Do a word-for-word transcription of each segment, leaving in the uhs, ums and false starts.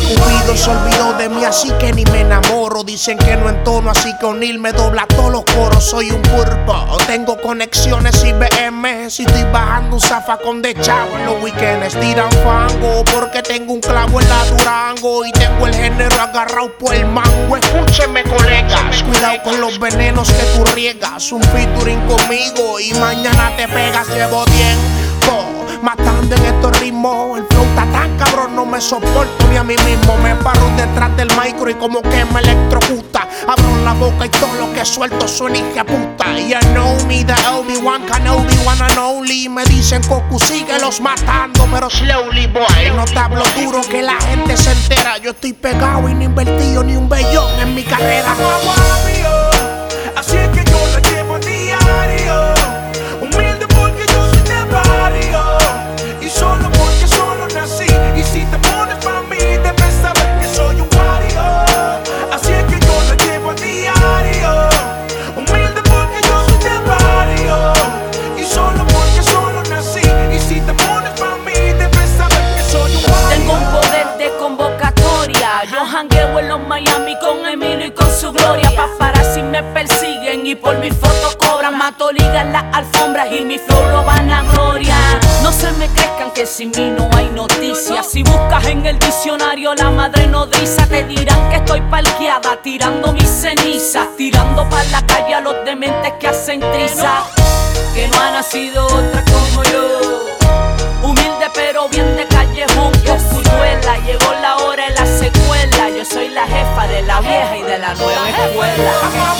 Cupido se olvidó de mí, así que ni me enamoro. Dicen que no entono, así que O'Neal me dobla todos los coros. Soy un pulpo, tengo conexiones y B M. Si estoy bajando un zafacón de chavo en los weekends. Tiran fango porque tengo un clavo en la Durango y tengo el género agarrado por el mango. Escúcheme, colegas, cuidado con los venenos que tú riegas. Un featuring conmigo y mañana te pegas. Llevo tiempo matando en estos ritmos. El flow está tan cabrón, no me soporto ni a mí mismo. Me paro detrás del micro y como que me electrocuta. Abro la boca y todo lo que suelto suena hija puta. You know me, the Obi-Wan Kenobi, one and only. Me dicen Goku, síguelos matando, pero slowly, boy. No te hablo duro que la gente se entera. Yo estoy pegado y no he invertido ni un bellón en mi carrera. Así es que yo la llevo a diario. Humilde porque yo soy de barrio. Y solo porque solo nací. Y si te pones pa' mí, debes saber que soy un warrior. Así es que yo la llevo a diario. Humilde porque yo soy de barrio. Y solo porque solo nací. Y si te pones pa' mí, debes saber que soy un warrior. Tengo un poder de convocatoria. Yo jangueo en los Miami con Emilio y con su gloria. Paparazzi me persiguen y por mi foto cobran. Mato ligas en las alfombras y mi flow lo van a gloria. No se me crezcan que sin mí no hay noticias. Si buscas en el diccionario la madre nodriza, te dirán que estoy parqueada tirando mis cenizas, tirando pa' la calle a los dementes que hacen triza, que no ha nacido otra como yo. Humilde pero bien de callejón, cosculluela. Llegó la hora de la secuela. Yo soy la jefa de la vieja y de la nueva escuela.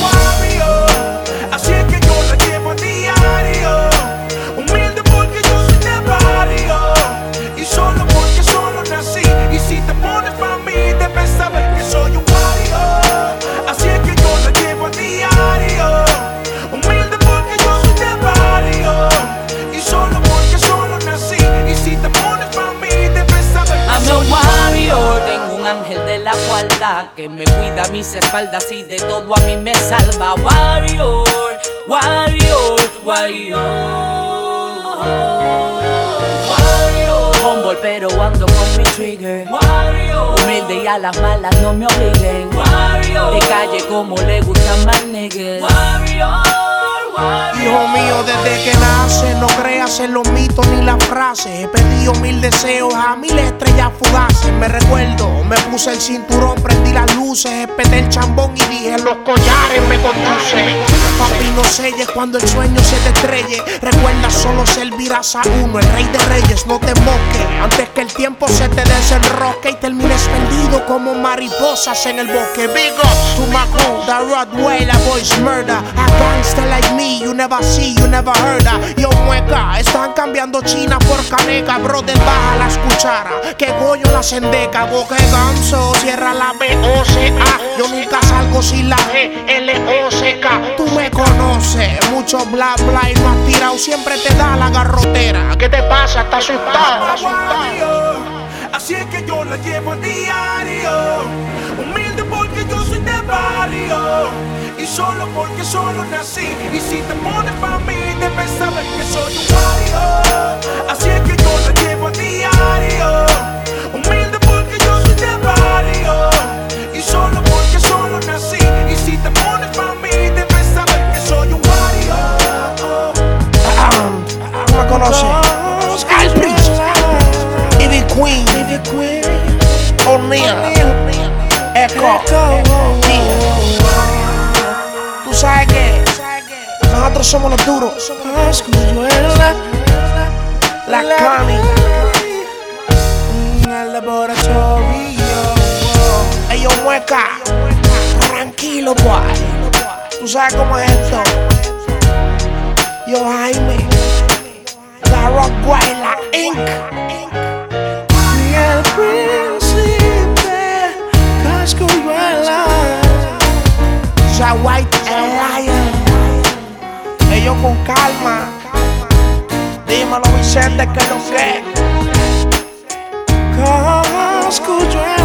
Así es que yo la llevo a diario. Humilde porque yo soy de barrio. Y solo porque solo nací. Y si te pones pa' mí, debes saber que soy un warrior. Así es que yo la llevo a diario. Humilde porque yo soy de barrio. Y solo porque solo nací. Y si te pones pa' mí, debes saber que I'm soy un a warrior. warrior. Tengo un ángel de la guarda que me cuida mis espaldas y de todo a mí me salva. Warrior, warrior, warrior, warrior. Humble pero ando con mi trigger. Warrior. Humilde y a las malas no me obliguen. Warrior. De calle como le gustan más niggas. Warrior. Hijo mío, desde que nace, no creas en los mitos ni las frases. He pedido mil deseos a mil estrellas fugaces. Me recuerdo, me puse el cinturón, prendí las luces, espeté el chambón y dije los collares me conducen. Papi, no selles cuando el sueño se te estrelle. Recuerda, solo servirás a uno, el rey de reyes, no te moques. Antes que el tiempo se te desenroque y termines perdido como mariposas en el bosque. Big up to my crew, the Rottweiler boys murder. A gangster like me, you never see, you never heard her. Yo mueca, están cambiando China por caneca. Brother, baja las cucharas, que Goyo las endeca. Boque ganso, cierra la B O C A. Yo nunca salgo sin la G L O C K. Tú me conoces, mucho bla bla y no has tirado. Siempre te da la garrotera. ¿Qué te pasa? ¿Estás asustado? Así es que yo la llevo a diario. Humilde porque yo soy de barrio. Y solo porque solo nací. Y si te pones pa' mí, debes saber que soy un warrior. Así es que yo la llevo a diario. Humilde porque yo soy de barrio. Y solo porque solo nací. Y si te pones pa' mí, debes saber que soy un warrior. ¿Tú me conoces? Sky Priest, Ivy Queen, O'Neal, Echo. Tú sabes que nosotros somos los duros. La Cani, El laboratorio. ellos mueca. Tranquilo, boy. Tú sabes cómo es esto. Yo Jaime, la Rottweiler Incorporated. Y el príncipe Cascuyuela. Ya White and Lion. Ellos con calma. Dímelo, Vicente, que lo que. Cascuyuela.